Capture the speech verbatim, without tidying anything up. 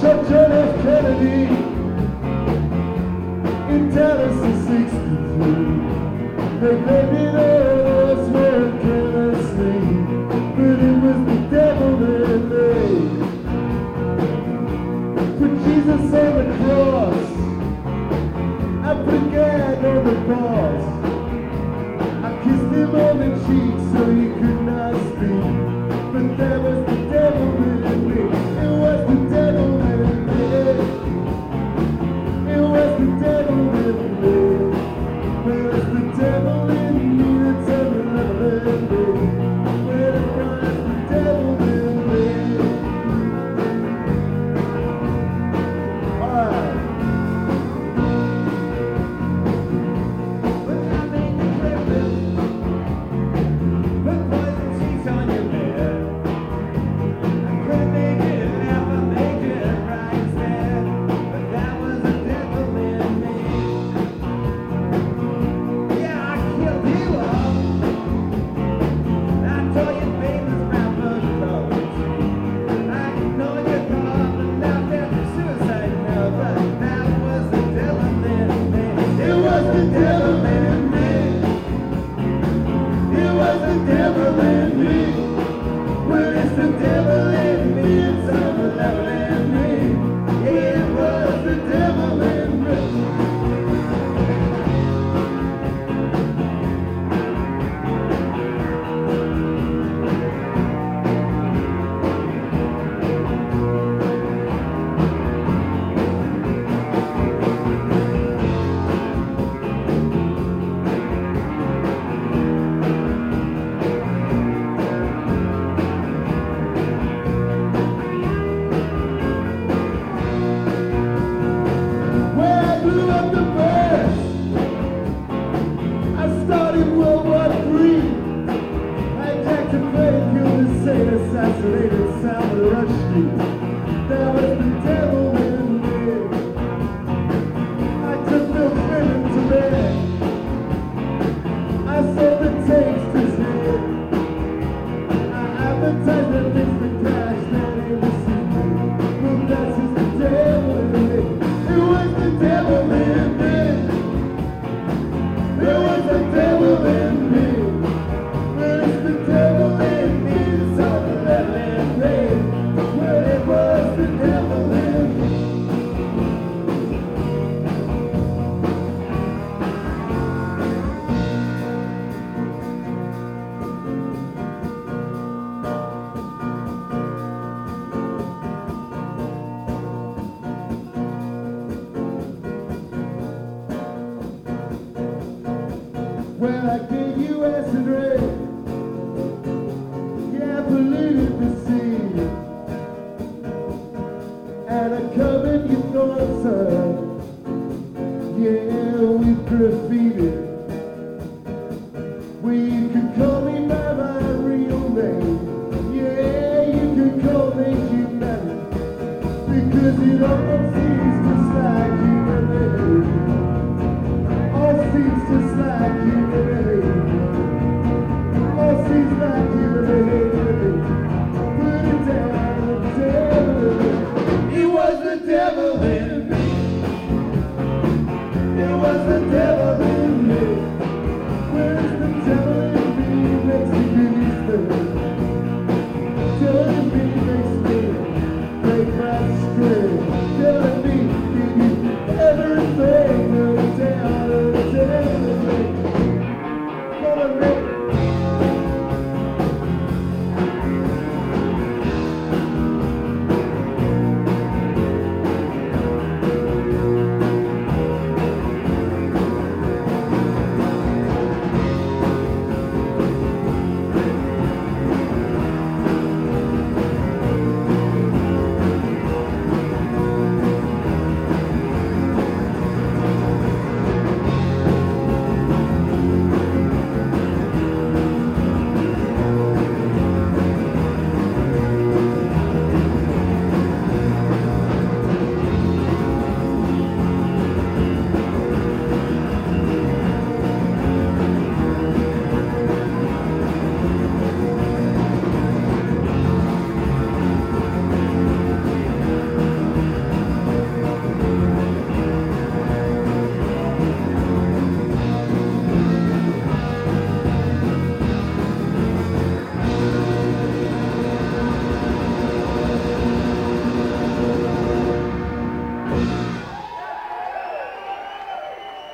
shot John F. Kennedy in Dallas in sixty-three. They blamed it on us very carelessly, but it was the devil that made. Put Jesus on the cross, I put God on the cross. I kissed him on the cheek so he could not speak, but that was the devil in me. It was the devil in me. It was the devil in me. Well, it's the devil in me that's ever loving me. Well, it's the devil in me. All right. But I made the clearest. Put poison seeds on your bed. I could make it laugh, I make it right instead. But that was the devil in me. Yeah, I killed you all. I tore your baby's mouth with clothes. I ignored your call, but now there's a suicide note. But that was the devil in me. It was the devil in me. It was the devil in me. Well, it's the devil in me. It's the devil in me. Yeah, it was the devil in me. When I blew up the birds, I started World War Three. Hijacked a plane, killed a saint, assassinated Salman Rushdie. That was the devil in me. I took Bill Clinton to bed. I sold the tapes to his head. I advertised that things that crashed that he was secret. Well, that's just the devil in me. It was the devil in me. It was the devil in me. Well, it's the devil in me. It's all the devil in me. Well, it was the devil in me. Well, I gave you acid rain. Yeah, I polluted the sea. And I covered your thoughts up. Yeah, with graffiti. Well, you could call me by my real name. Yeah, you could call me human. Because it all seems